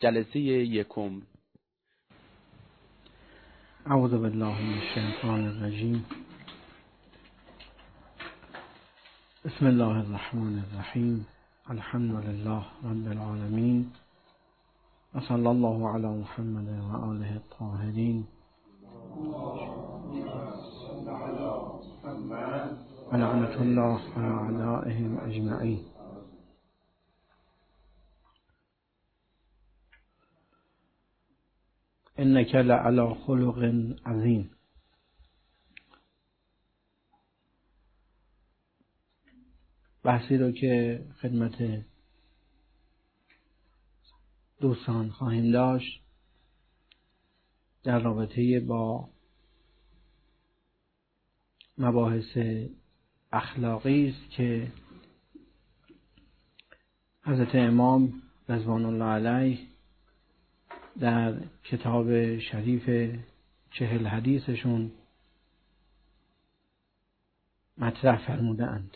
جلسه یکم. اعوذ بالله من الشیطان الرجیم. بسم الله الرحمن الرحیم. الحمد لله رب العالمین و صلی الله علی محمد و آله الطاهرین و لعنة الله علی اعدائهم اجمعین. انک لعلی خلق عظیم. بحثی رو که خدمت دوستان خواهیم داشت در رابطه با مباحث اخلاقی است که حضرت امام رضوان الله علیه در کتاب شریف 40 حدیثشون مطرح فرموده اند.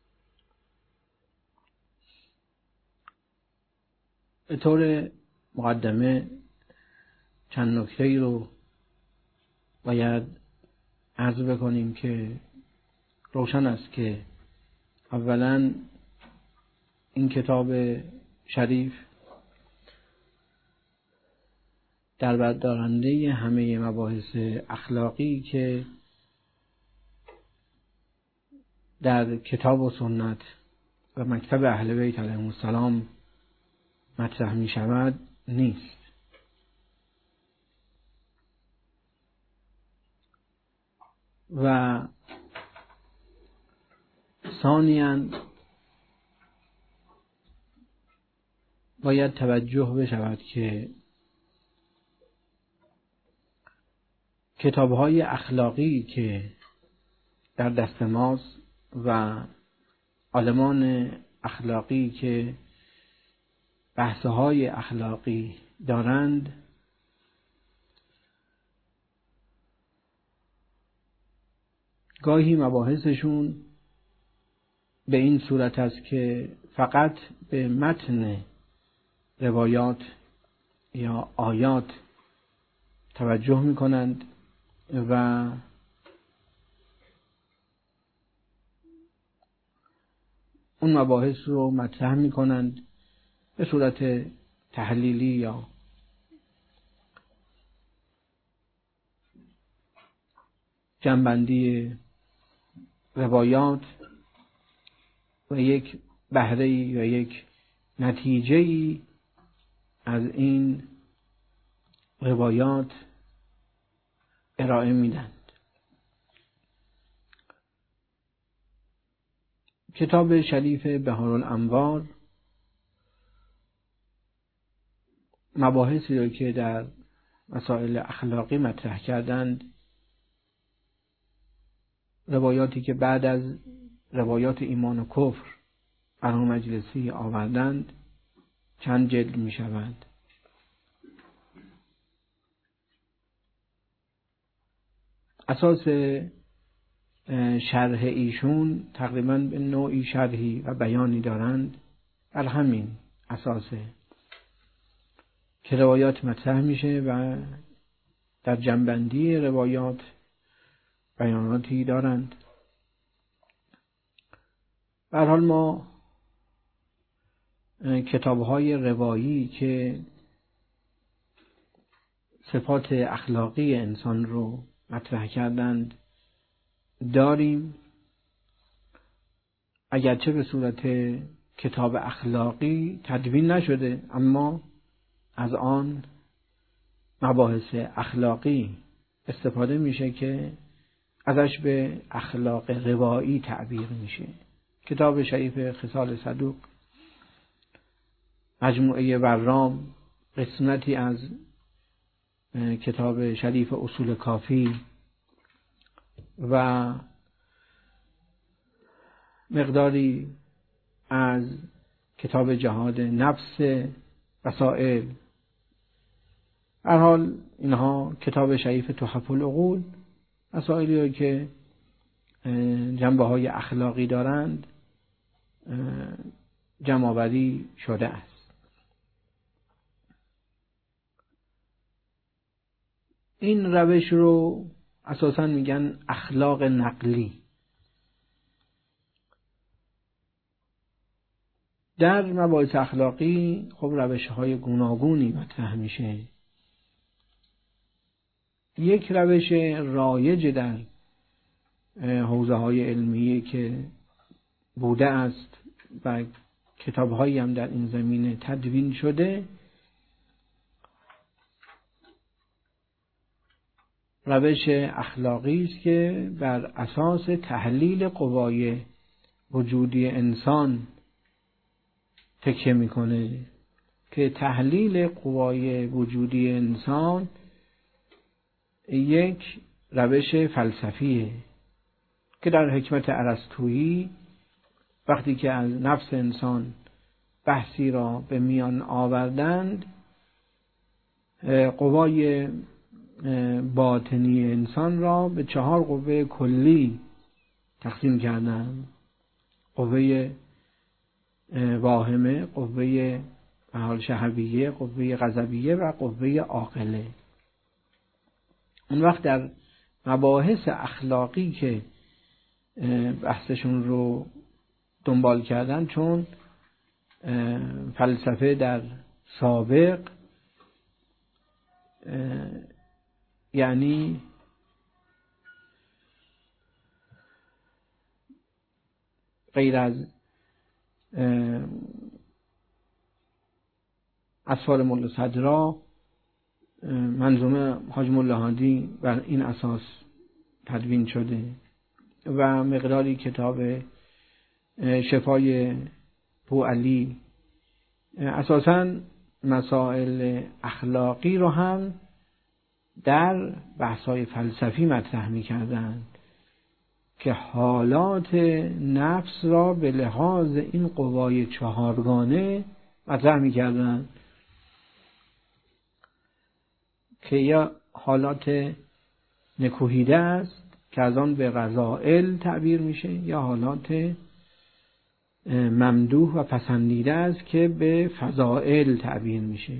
به طور مقدمه چند نکته‌ای رو باید عرض بکنیم که روشن است که اولا این کتاب شریف در بر دارنده همه مباحث اخلاقی که در کتاب و سنت و مکتب اهل بیت علیهم السلام مطرح می شود نیست. و ثانیاً باید توجه بشود که کتاب‌های اخلاقی که در دست ماست و عالمان اخلاقی که بحث‌های اخلاقی دارند گاهی مباحثشون به این صورت است که فقط به متن روایات یا آیات توجه می‌کنند و اون مباحث رو مطرح می‌کنند به صورت تحلیلی یا جنبندی روایات و یک بهره‌ای و یک نتیجه‌ای از این روایات ارائه میدند. کتاب شریف بهارالانوار مباحثی رو که در مسائل اخلاقی مطرح کردند، روایاتی که بعد از روایات ایمان و کفر برای مجلسی آوردند، چند جلد می شوند. اساس شرح ایشون تقریباً به نوعی شرحی و بیانی دارند. بر همین اساسه که روایات مطرح میشه و در جنبندی روایات بیاناتی دارند. به هر حال ما کتاب‌های روایی که صفات اخلاقی انسان رو مطرح کردند داریم، اگرچه به صورت کتاب اخلاقی تدوین نشده، اما از آن مباحث اخلاقی استفاده میشه که ازش به اخلاق روایی تعبیر میشه. کتاب شریف خصال صدوق، مجموعه ورام، قسمتی از کتاب شریف اصول کافی و مقداری از کتاب جهاد نفس وسائل. هر حال اینها کتاب شریف تحف العقول، مسائلی که جنبه های اخلاقی دارند جمع‌آوری شده است. این روش رو اساساً میگن اخلاق نقلی. در مباحث اخلاقی خب روش‌های گوناگونی مطرح میشه. یک روش رایج در حوزه‌های علمیه که بوده است و کتاب‌هایی هم در این زمینه تدوین شده، روش اخلاقی است که بر اساس تحلیل قوای وجودی انسان تکیه میکنه، که تحلیل قوای وجودی انسان یک روش فلسفیه که در حکمت ارسطویی وقتی که از نفس انسان بحثی را به میان آوردند، قوای باطنی انسان را به 4 قوه کلی تقسیم کردند: قوه واهمه، قوه شهویه، قوه غضبیه و قوه عاقله. اون وقت در مباحث اخلاقی که بحثشون رو دنبال کردن، چون فلسفه در سابق یعنی غیر از اسفار ملا صدرا، منظومه حاج ملا هادی بر این اساس تدوین شده و مقداری کتاب شفای بوعلی اساساً مسائل اخلاقی رو هم در بحث‌های فلسفی مطرح می‌کردند که حالات نفس را به لحاظ این قوای 4گانه مطرح می‌کردند که یا حالات نکوهیده است که از آن به رذائل تعبیر میشه، یا حالات ممدوح و پسندیده است که به فضائل تعبیر میشه.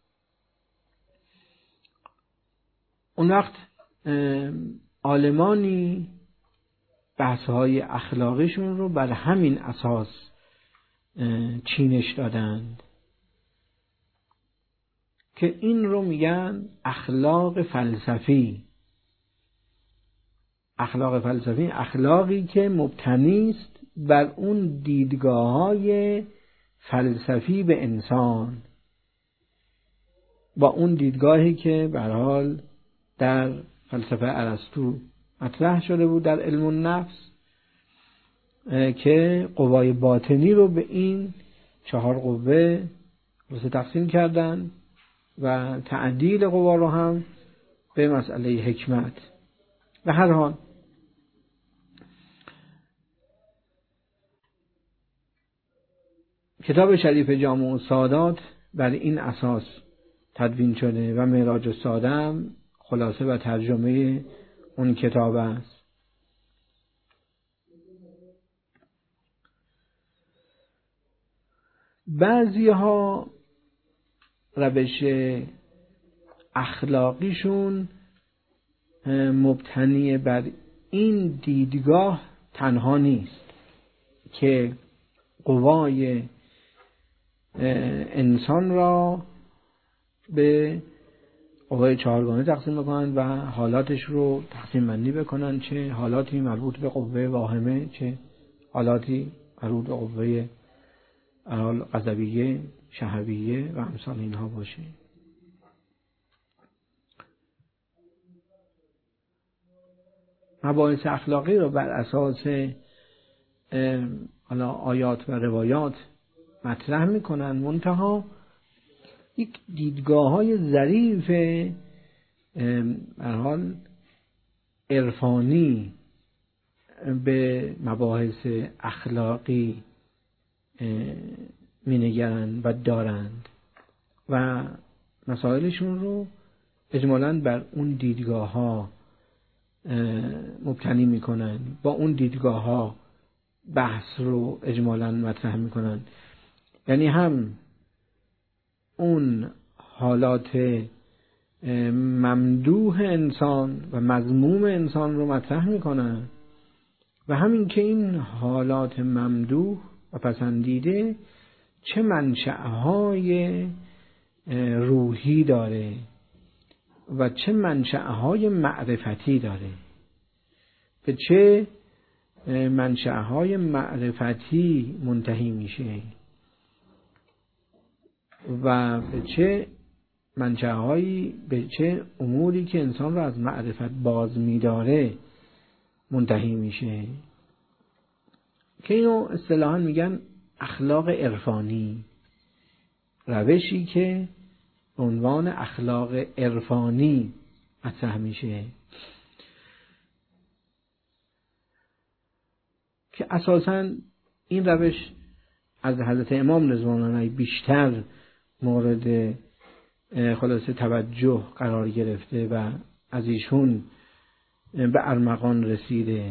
اون وقت عالمانی بحث‌های اخلاقیشون رو بر همین اساس چینش دادند که این رو میگن اخلاق فلسفی. اخلاق فلسفی اخلاقی که مبتنی است بر اون دیدگاه‌های فلسفی به انسان، با اون دیدگاهی که به هر حال در فلسفه ارسطو مطرح شده بود در علم النفس، که قوای باطنی رو به این 4 قوه تقسیم کردن و تعدیل قوا رو هم به مسئله حکمت. به هر حال کتاب شریف جامع السعادات بر این اساس تدوین شده و معراج السعاده هم خلاصه و ترجمه اون کتاب است. بعضی ها روش اخلاقیشون مبتنی بر این دیدگاه تنها نیست که قوای انسان را به قوای 4گانه تقسیم بکنن و حالاتش رو تقسیم بندی بکنن، چه حالاتی مربوط به قوه واهمه، چه حالاتی مربوط به قوه غضبیه، شهویه و امثال اینها باشه. مباحث اخلاقی رو بر اساس آیات و روایات مطرح میکنن، منتها یک دیدگاه‌های ظریف به هر حال عرفانی به مباحث اخلاقی مینگرند و دارند و مسائلشون رو اجمالاً بر اون دیدگاه‌ها مبتنی میکنن، با اون دیدگاه‌ها بحث رو اجمالاً مطرح میکنن. یعنی هم اون حالات ممدوح انسان و مذموم انسان رو مطرح میکنن و همین که این حالات ممدوح و پسندیده چه منشأهای روحی داره و چه منشأهای معرفتی داره، به چه منشأهای معرفتی منتهی میشه و به چه منشأهایی، به چه اموری که انسان رو از معرفت باز می‌داره منتهی میشه، که اینو اصطلاحاً میگن اخلاق عرفانی، روشی که به عنوان اخلاق عرفانی مطرح میشه که اساساً این روش از حضرت امام رضوان الله علیه بیشتر مورد خلاصه توجه قرار گرفته و از ایشون به ارمغان رسیده.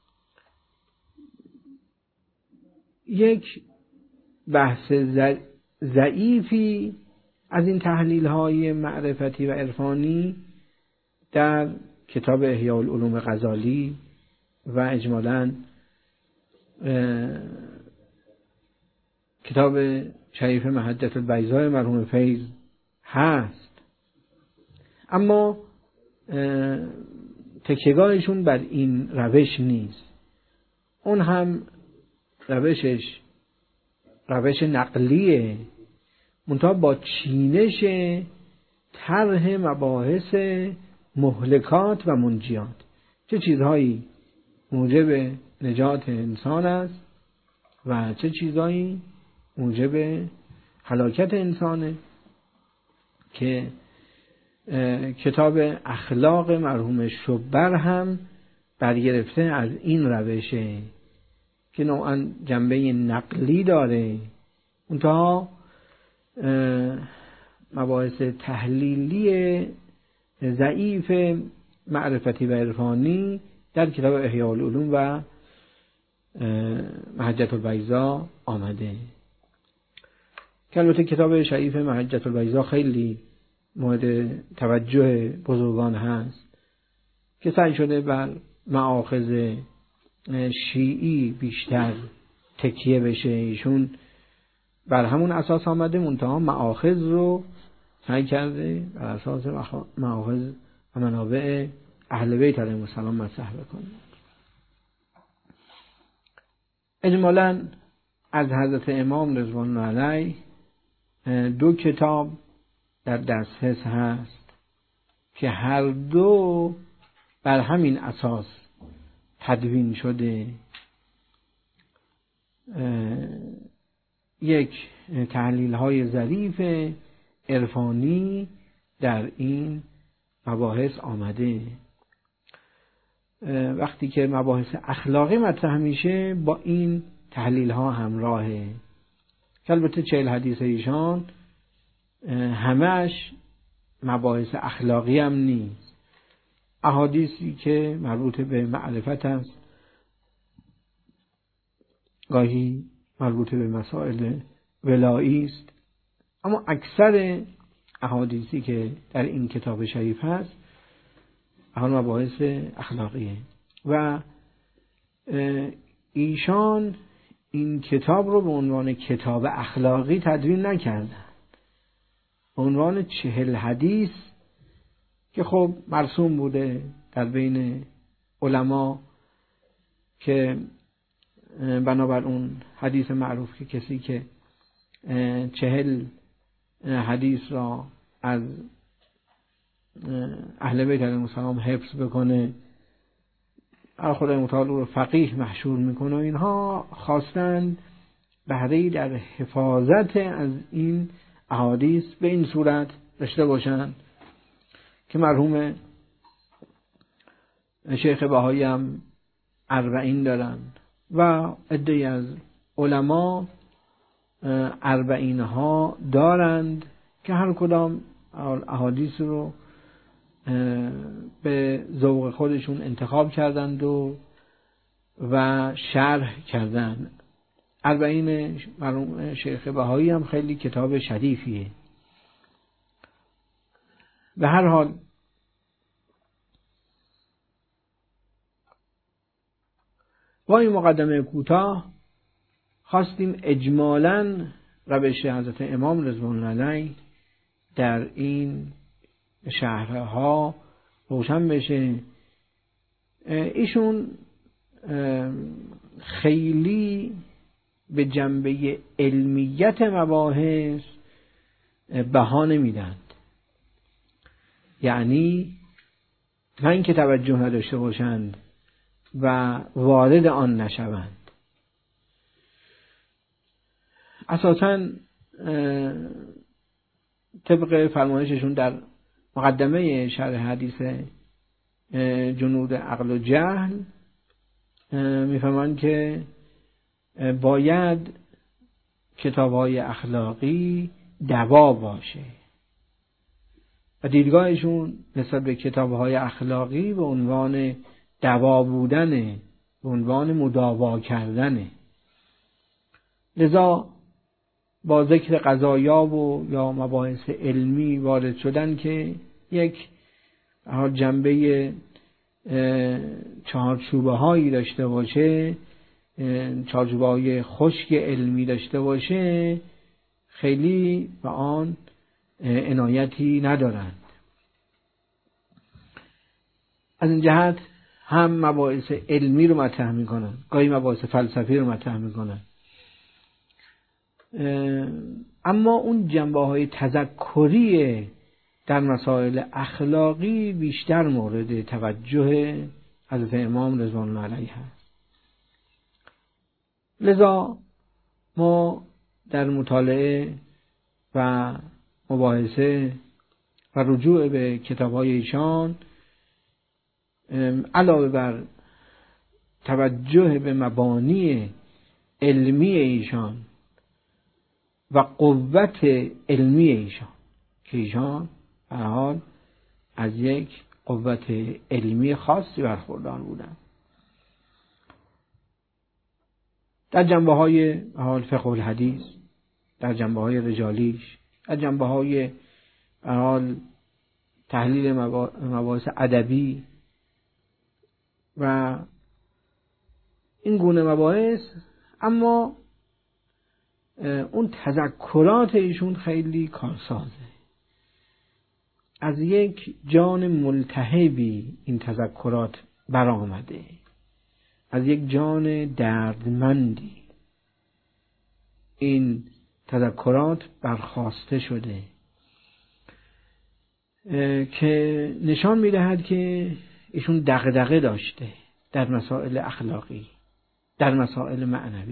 یک بحث ضعیفی از این تحلیل‌های معرفتی و عرفانی در کتاب احیاء العلوم غزالی و اجمالاً کتاب شریف محجة البیضاء مرحوم فیض هست، اما تکیه‌گاهشون بر این روش نیست. اون هم روش نقلیه، منتها با چینش طرح مباحث مهلکات و منجیات، چه چیزهایی موجب نجات انسان است و چه چیزهایی موجب هلاکت انسانه، که کتاب اخلاق مرحوم شبر هم برگرفته از این روشه که نوعاً جنبه نقلی داره، منتها مباحث تحلیلی ضعیف معرفتی و عرفانی در کتاب احیاء العلوم و محجة البیضاء آمده، که البته کتاب شریف محجة البیضاء خیلی مورد توجه بزرگان هست که سعی شده بر مآخذ شیعی بیشتر تکیه بشه. ایشون بر همون اساس آمده، منتها مآخذ رو سعی کرده بر اساس مآخذ و منابع اهل بیت علیهم السلام مطرح بکنه. اجمالاً از حضرت امام رضوان الله علیه 2 کتاب در دسترس هست که هر دو بر همین اساس تدوین شده. یک تحلیل های ظریف عرفانی در این مباحث آمده. وقتی که مباحث اخلاقی مطرح میشه با این تحلیل ها همراهه، که البته 40 حدیث ایشان همش مباحث اخلاقی هم نیست، احادیثی که مربوط به معرفت است، گاهی مربوط به مسائل ولایی است، اما اکثر احادیثی که در این کتاب شریف هست اون مباحث اخلاقیه و ایشان این کتاب رو به عنوان کتاب اخلاقی تدوین نکردن، به عنوان 40 حدیث که خب مرسوم بوده در بین علما که بنابر اون حدیث معروف که کسی که 40 حدیث را از اهل بیت علیهم السلام حفظ بکنه خدای متعال رو فقیه محشور میکنه. اینها خواستند بهره‌ای در حفاظت از این احادیث به این صورت داشته باشند که مرحوم شیخ بهایی هم 40 دارند و عده‌ای از علما 40 ها دارند که هر کدام احادیث رو به ذوق خودشون انتخاب کردند و شرح کردند. 40 مرحوم شیخ بهایی هم خیلی کتاب شریفیه. به هر حال با این مقدمه کوتاه خواستیم اجمالاً روش حضرت امام رضوان الله علیه در این شهرها روشن بشه. ایشون خیلی به جنبه علمیت مباحث بها نمیدند، یعنی نه اینکه توجه نداشته باشند و وارد آن نشوند. اساساً طبق فرمایششون در مقدمه شرح حدیث جنود عقل و جهل میفهمند که باید کتاب‌های اخلاقی دوا باشه و دیدگاهشون نسبت به کتاب‌های اخلاقی به عنوان دوا بودن، به عنوان مداوا کردن. لذا با ذکر قضایا و یا مباحث علمی وارد شدن که یک جنبه چهارچوبه هایی داشته باشه، چهارچوبه های خشک علمی داشته باشه، خیلی به آن عنایتی ندارند. از این جهت هم مباحث علمی رو مطرح میکنن، گاهی مباحث فلسفی رو مطرح میکنن، اما اون جنبه های تذکری در مسائل اخلاقی بیشتر مورد توجه حضرت امام رضوان الله علیه هست. لذا ما در مطالعه و مباحثه و رجوع به کتاب‌های ایشان علاوه بر توجه به مبانی علمی ایشان و قوت علمی ایشان که ایشان به هر حال از یک قوت علمی خاصی برخوردار بودند، در جنبه های حال فقه الحدیث، در جنبه های رجالیش، در جنبه های حال تحلیل مباحث ادبی و این گونه مباحث. اما اون تذکرات ایشون خیلی کارسازه، از یک جان ملتهبی این تذکرات برآمده، از یک جان دردمندی این تذکرات برخاسته شده که نشان میدهد که ایشون دغدغه داشته در مسائل اخلاقی، در مسائل معنوی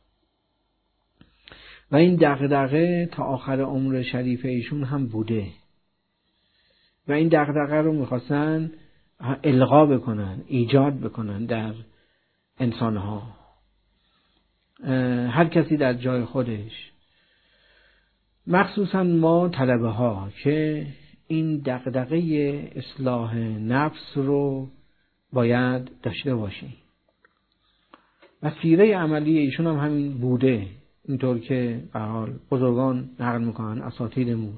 و این دغدغه تا آخر عمر شریف ایشون هم بوده و این دغدغه رو میخواستن القا بکنن، ایجاد بکنن در انسانها، هر کسی در جای خودش، مخصوصا ما طلبه ها که این دغدغه اصلاح نفس رو باید داشته باشیم و سیره عملی ایشون هم همین بوده، اینطور که به هر حال بزرگان نقل میکنن، اساطیرمون،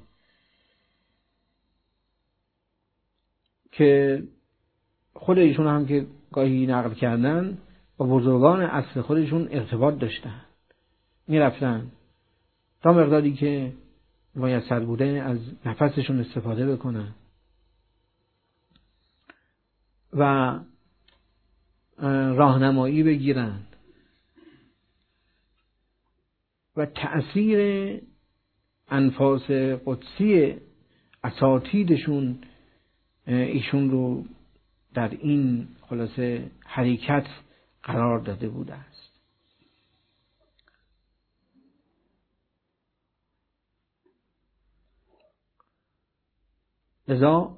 که خود ایشون هم که گاهی نقل کردن با بزرگان اصل خودشون ارتباط داشتن، میرفتن تا مقداری که میسر بوده از نفسشون استفاده بکنن و راهنمایی بگیرن و تأثیر انفاس قدسی اساتیدشون ایشون رو در این خلاصه حرکت قرار داده بوده است. لذا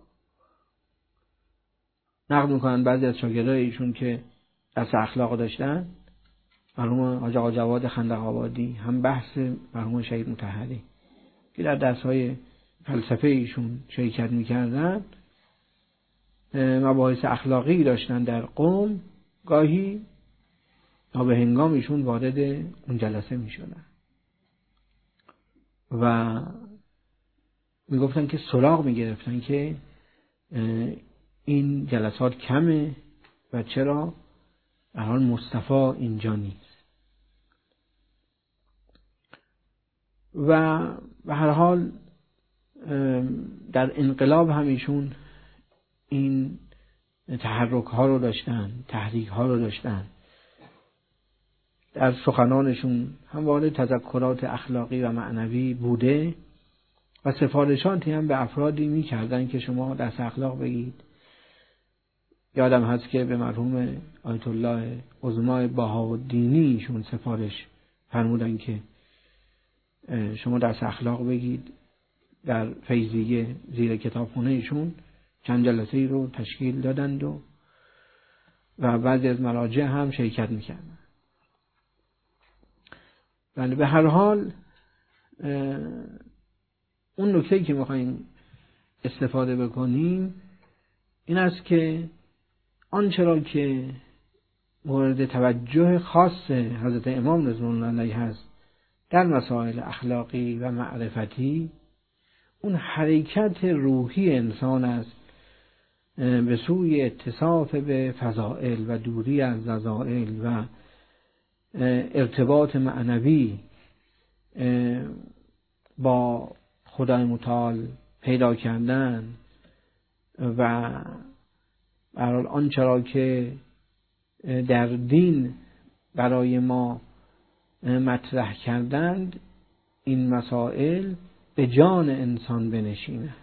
نقل میکنن بعضی از شاگردای ایشون که درس اخلاق داشتن، مرحوم حاج آقا جواد خندق آبادی، هم بحث مرحوم شهید مطهری که در درس‌های فلسفه ایشون شرکت میکردن، مباحث اخلاقی داشتن در قم، گاهی به هنگام ایشون وارد اون جلسه میشدن و میگفتن که سراغ میگرفتن که این جلسات کمه و چرا به حال مصطفی اینجا نیست. و به هر حال در انقلاب همیشون این تحرک ها رو داشتن، تحریک ها رو داشتن. در سخنانشون همواره تذکرات اخلاقی و معنوی بوده و سفارشاتی هم به افرادی می‌کردن که شما درس اخلاق بگید. یادم هست که به مرحوم آیت الله عظما بهاءالدینی شون سفارش فرمودن که شما درس اخلاق بگید. در فیضیه زیر کتابخونه ایشون چند جلسه ای رو تشکیل دادند و بعضی از مراجع هم شرکت می‌کردن. ولی به هر حال اون نکته‌ای که می‌خوایم استفاده بکنیم این است که آنچه را که مورد توجه خاص حضرت امام رضوان الله علیه هست در مسائل اخلاقی و معرفتی، اون حرکت روحی انسان است به سوی اتصاف به فضائل و دوری از رذائل و ارتباط معنوی با خدای متعال پیدا کردن و برای آنچه را که در دین برای ما مطرح کردند این مسائل به جان انسان بنشیند.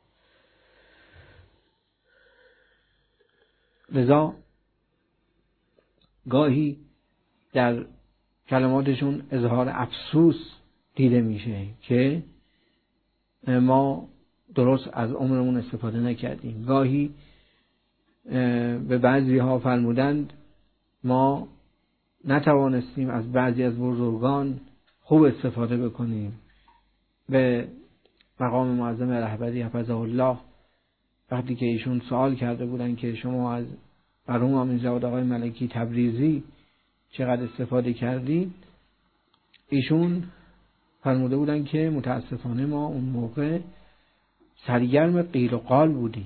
لذا گاهی در کلماتشون اظهار افسوس دیده میشه که ما درست از عمرمون استفاده نکردیم. گاهی به بعضی ها فرمودند ما نتوانستیم از بعضی از بزرگان خوب استفاده بکنیم. به مقام معظم رهبری حفظه الله وقتی که ایشون سوال کرده بودن که شما از مرحوم امین‌زاده آقای ملکی تبریزی چقدر استفاده کردید، ایشون فرموده بودن که متاسفانه ما اون موقع سرگرم قیل و قال بودیم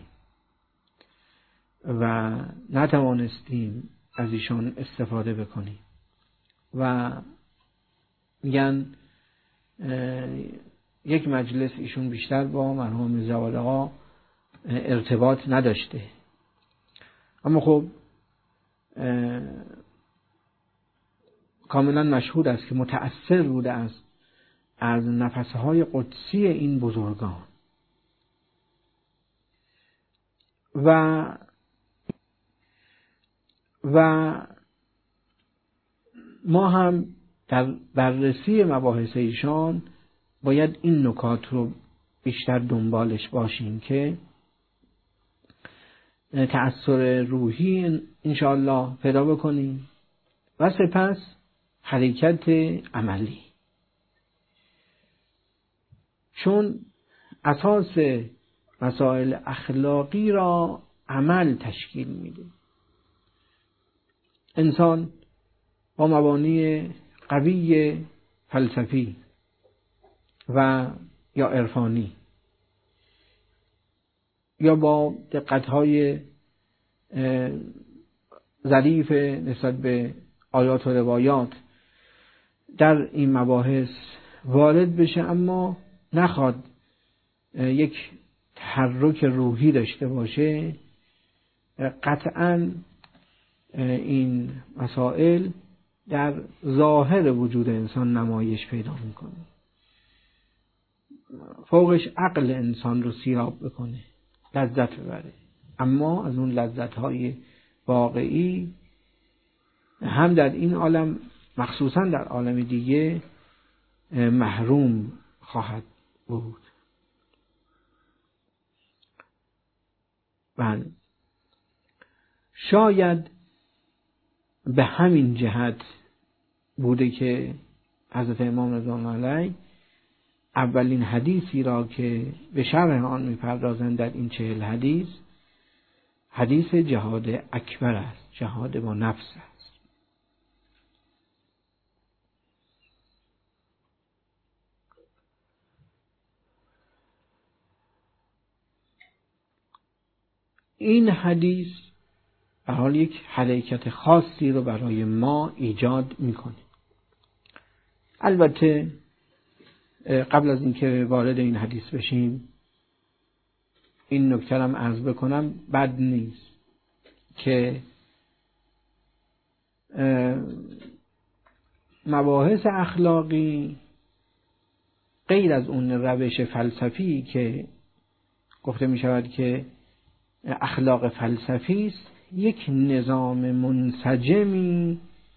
و نتوانستیم از ایشان استفاده بکنیم. و میگن یک مجلس ایشون بیشتر با مرحوم میرزا آقا ارتباط نداشته، اما خب کاملا مشهود است که متأثر بوده است از نفسهای قدسی این بزرگان. و ما هم در بررسی مباحث ایشان باید این نکات رو بیشتر دنبالش باشیم که تأثیر روحی انشاءالله پیدا بکنیم و سپس حرکت عملی، چون اساس مسائل اخلاقی را عمل تشکیل میده. انسان با مبانی قوی فلسفی و یا عرفانی یا با دقت‌های ظریف نسبت به آیات و روایات در این مباحث وارد بشه، اما نخواد یک تحرک روحی داشته باشه، قطعاً این مسائل در ظاهر وجود انسان نمایش پیدا میکنه، فوقش عقل انسان رو سیراب بکنه، لذت ببره، اما از اون لذت‌های واقعی هم در این عالم مخصوصا در عالم دیگه محروم خواهد بود. بله، شاید به همین جهت بوده که حضرت امام رضوان الله علیه اولین حدیثی را که به شرح آن می‌پردازند در این 40 حدیث، حدیث جهاد اکبر است، جهاد با نفس است. این حدیث به حال یک حرکت خاصی رو برای ما ایجاد میکنه. البته قبل از اینکه وارد این حدیث بشیم این نکته هم عرض بکنم، بد نیست که مباحث اخلاقی غیر از اون روش فلسفی که گفته می شود که اخلاق فلسفی است، یک نظام منسجمی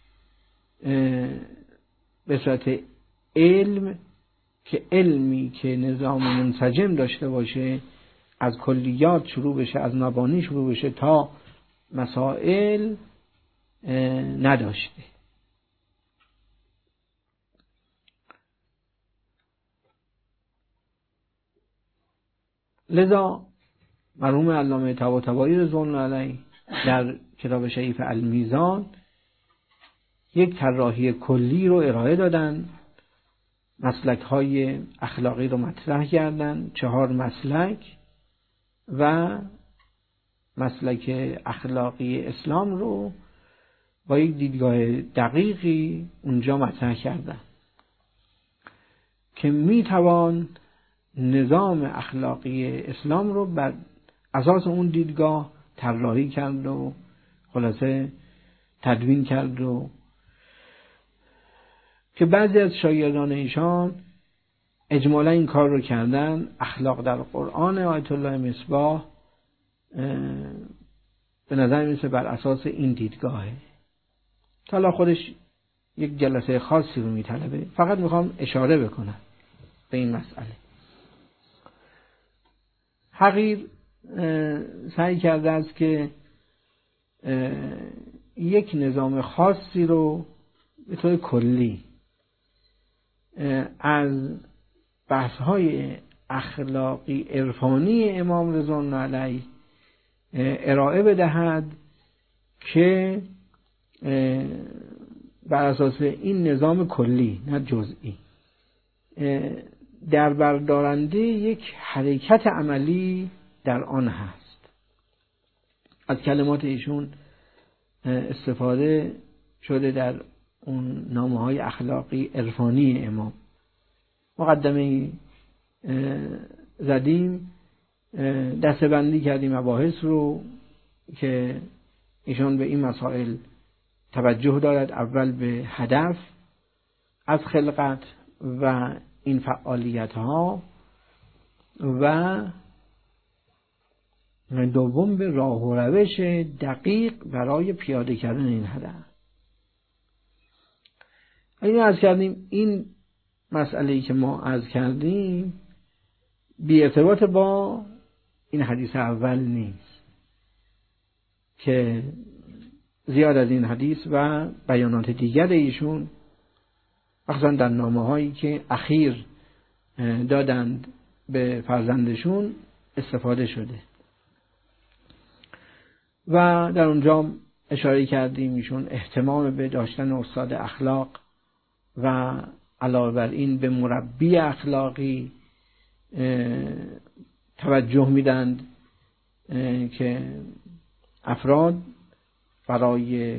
به صورت علم، که علمی که نظام منسجم داشته باشه، از کلیات شروع بشه، از مبانی شروع بشه تا مسائل نداشته. لذا مرحوم علامه طباطبایی رضوان الله علیه در کتاب شریف المیزان یک طراحی کلی رو ارائه دادن، مسلک های اخلاقی رو مطرح کردن، 4 مسلک و مسلک اخلاقی اسلام رو با یک دیدگاه دقیقی اونجا مطرح کردن که میتوان نظام اخلاقی اسلام رو بر اساس اون دیدگاه طراحی کرد و خلاصه تدوین کرد، و که بعضی از شاگردان ایشان اجمالا این کار رو کردن. اخلاق در قرآن آیت الله مصباح به نظر میرسه بر اساس این دیدگاهه. حالا خودش یک جلسه خاصی رو میطلبه، فقط میخوام اشاره بکنم به این مسئله. حقیر سعی کرده است که یک نظام خاصی رو به طور کلی از بحث‌های اخلاقی عرفانی امام رضوان الله علیه ارائه بدهد که بر اساس این نظام کلی نه جزئی در بردارنده یک حرکت عملی در آن هست. از کلمات ایشون استفاده شده در اون نامه‌های اخلاقی عرفانی امام. مقدمه زدیم، دسته‌بندی کردیم مباحث رو که ایشان به این مسائل توجه دارد. اول به هدف از خلقت و این فعالیت‌ها، و دوم به راه و روش دقیق برای پیاده کردن این هدف. اینو عرض کردیم. این مسئله‌ای که ما عرض کردیم بی ارتباط با این حدیث اول نیست که زیاد از این حدیث و بیانات دیگر ایشون مخصوصا در نامه‌هایی که اخیر دادند به فرزندشون استفاده شده و در اونجا اشاره کردیم ایشون اهتمام به داشتن استاد اخلاق و علاوه بر این به مربی اخلاقی توجه میدند که افراد برای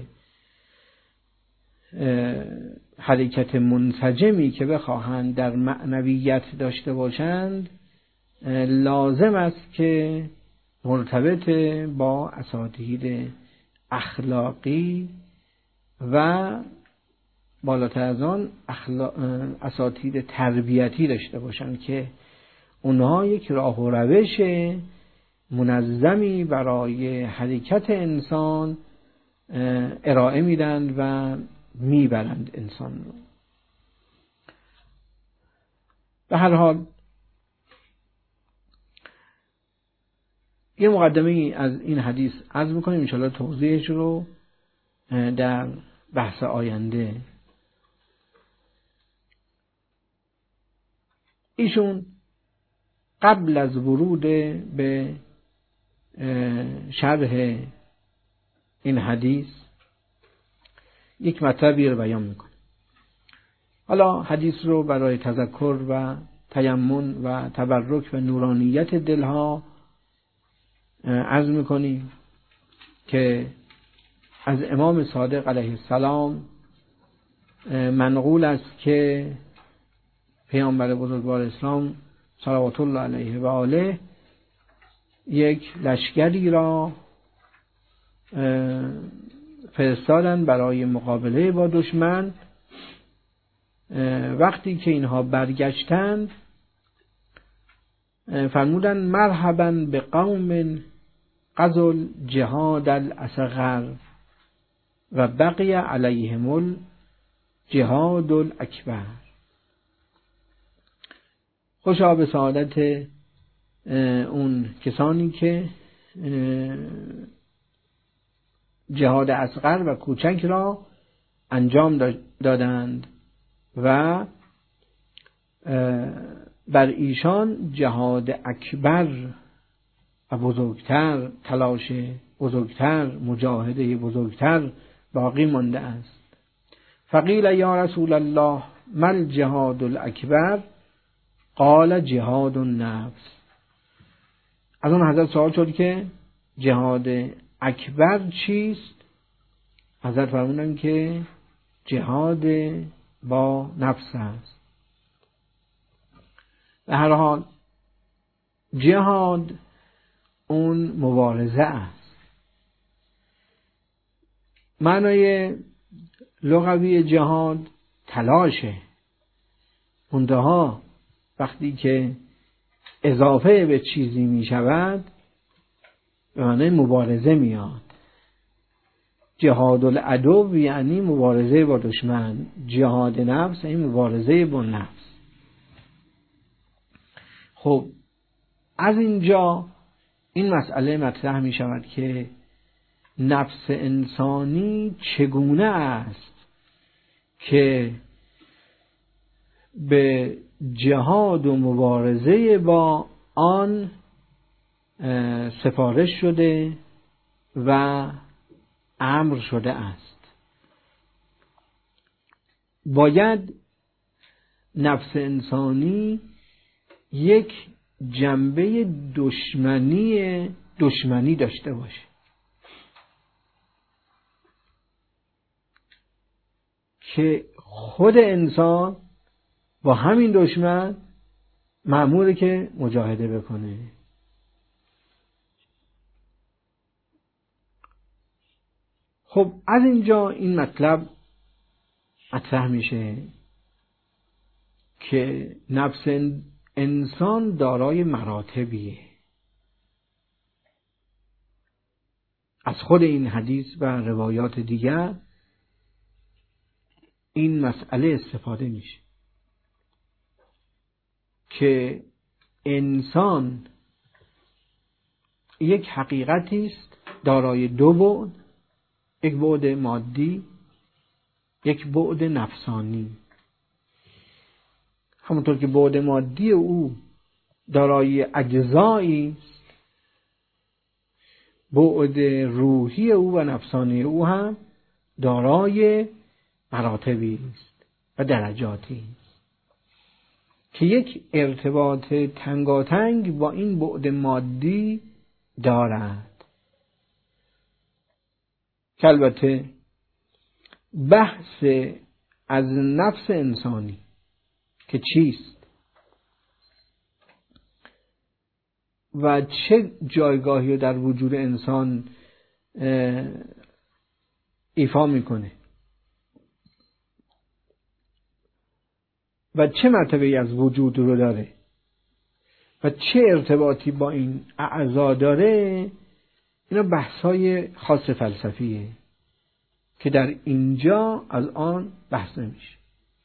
حرکت منسجمی که بخواهند در معنویت داشته باشند لازم است که مرتبط با اساتید اخلاقی و بالاتر از آن اساتید تربیتی داشته باشند که اونها یک راه و روش منظمی برای حرکت انسان ارائه میدن و میبرند انسان رو. به هر حال یه مقدمه از این حدیث عرض میکنیم، انشاءالله توضیحش رو در بحث آینده. ایشون قبل از ورود به شرح این حدیث یک مطلبی رو بیان میکنه. حالا حدیث رو برای تذکر و تیمن و تبرک و نورانیت دلها عرض میکنیم که از امام صادق علیه السلام منقول است که پیامبر بزرگوار اسلام صلوات الله علیه و آله یک لشکری را فرستادن برای مقابله با دشمن. وقتی که اینها برگشتند فرمودن مرحبا به قوم قضوا الجهاد الاصغر و بقی علیهم الجهاد الاکبر. خوشا به سعادت اون کسانی که جهاد اصغر و کوچک را انجام دادند و بر ایشان جهاد اکبر و بزرگتر، تلاش بزرگتر، مجاهده بزرگتر باقی مانده است. فقیل یا رسول الله ما الجهاد الاکبر؟ قال جهاد النفس. از اون حضرت سوال شد که جهاد اکبر چیست؟ حضرت فرمودن که جهاد با نفس است. به هر حال جهاد اون مبارزه است. معنای لغوی جهاد تلاشه، منتها وقتی که اضافه به چیزی می شود به معنای مبارزه میاد. جهاد العدو یعنی مبارزه با دشمن، جهاد نفس یعنی مبارزه با نفس. خب از اینجا این مسئله مطرح می شود که نفس انسانی چگونه است که به جهاد و مبارزه با آن سفارش شده و امر شده است. باید نفس انسانی یک جنبه دشمنی داشته باشه که خود انسان با همین دشمن مأموره که مجاهده بکنه. خب از اینجا این مطلب مطرح میشه که نفس انسان دارای مراتبیه. از خود این حدیث و روایات دیگر این مسئله استفاده میشه که انسان یک حقیقتی است دارای دو بعد، یک بعد مادی، یک بعد نفسانی. همونطور که بعد مادی او دارای اجزایی است، بعد روحی او و نفسانی او هم دارای مراتبی است و درجاتی است که یک ارتباط تنگاتنگ با این بعد مادی دارد. که البته بحث از نفس انسانی که چیست و چه جایگاهی در وجود انسان ایفا میکنه و چه مرتبه‌ای از وجود رو داره و چه ارتباطی با این اعضا داره، اینا بحث‌های خاص فلسفیه که در اینجا از آن بحث نمیشه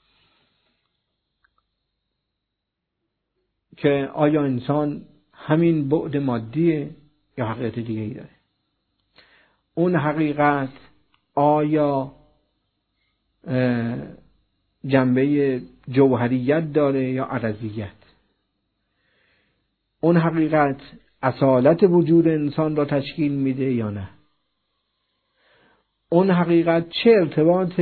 که آیا انسان همین بعد مادیه یا حقیقت دیگه ای داره. اون حقیقت آیا جنبه جوهریت داره یا عرضیت؟ اون حقیقت اصالت وجود انسان را تشکیل میده یا نه؟ اون حقیقت چه ارتباط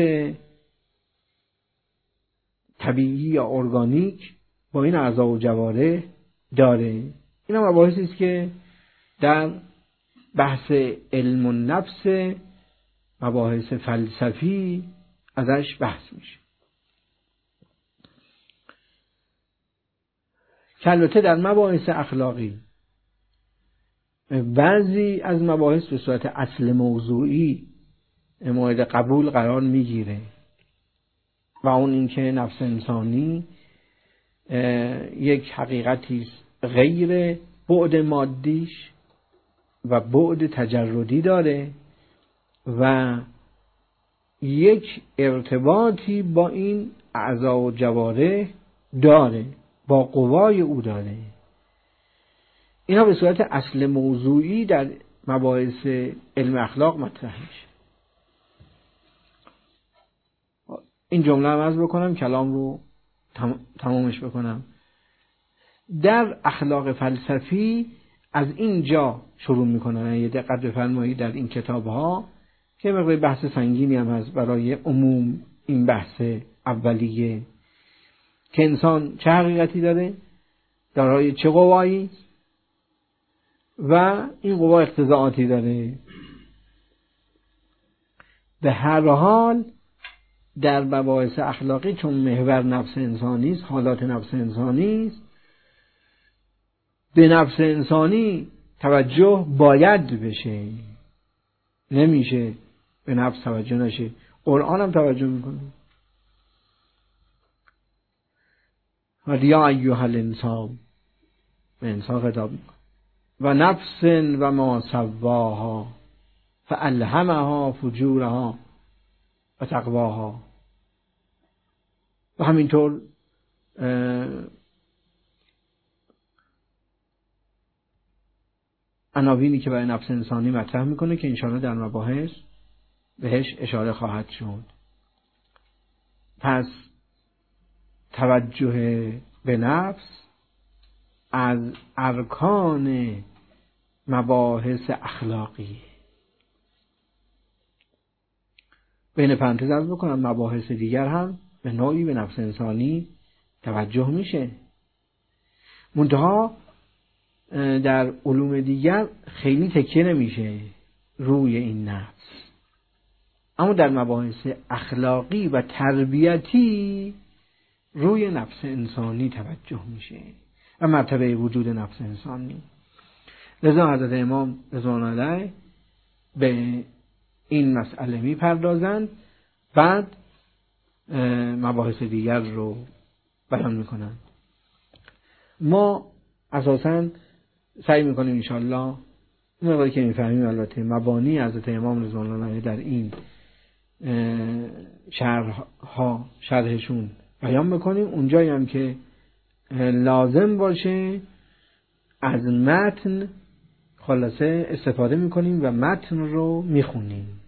طبیعی یا ارگانیک با این اعضا و جوارح داره؟ اینا مباحثی است که در بحث علم النفس، مباحث فلسفی ازش بحث میشه. که البته در مباحث اخلاقی بعضی از مباحث به صورت اصل موضوعی مورد قبول قرار میگیره و اون اینکه نفس انسانی یک حقیقتی است غیر بعد مادیش و بعد تجردی داره و یک ارتباطی با این اعضا و جوارح داره، با قوای او داره. اینا به صورت اصل موضوعی در مباحث علم اخلاق مطرح میشه. این جمله رو عرض بکنم، کلام رو تمامش بکنم. در اخلاق فلسفی از اینجا شروع میکنن. یه دقت بفرمایید در این کتاب ها که مقدار بحث سنگینی هم هست برای عموم این بحث اولیه که انسان چه حقیقتی داره، دارای چه قوایی و این قوا اقتضاعاتی داره. به هر حال در مباحث اخلاقی چون محور نفس انسانی است، حالات نفس انسانی است، به نفس انسانی توجه باید بشه، نمیشه به نفس توجه نشه. قرآن هم توجه میکنه. و یا ایها الانسان، به انسان خطاب میکنه. و نفس و ما سواها فالهمها فجورها و تقواها. و همینطور عناوینی که برای نفس انسانی مطرح میکنه که انشاءالله در مباحث بهش اشاره خواهد شد. پس توجه به نفس از ارکان مباحث اخلاقی. بین پرانتز عرض بکنم مباحث دیگر هم به نوعی به نفس انسانی توجه میشه، منتها در علوم دیگر خیلی تکیه نمیشه روی این نفس، اما در مباحث اخلاقی و تربیتی روی نفس انسانی توجه میشه و مرتبه وجود نفس انسانی. لذا حضرت امام رضوان علیه به این مسئله میپردازند، بعد مباحث دیگر رو بیان میکنند. ما اساساً سعی میکنیم انشاءالله این مقداری که میفهمیم البته مبانی حضرت امام رضوان علیه در این شرحشون بیان بکنیم. اونجایی هم که لازم باشه از متن خلاصه استفاده میکنیم و متن رو میخونیم.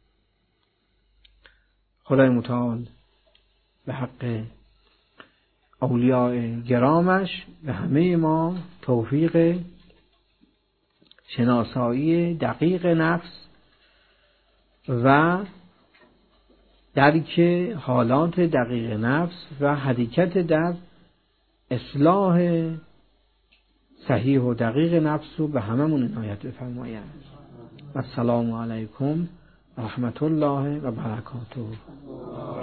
خدای متعال به حق اولیاء گرامش به همه ما توفیق شناسایی دقیق نفس و درک حالات دقیق نفس و حرکت در اصلاح صحیح و دقیق نفس رو به هممون عنایت بفرماید. السلام علیکم و رحمت الله و برکاته.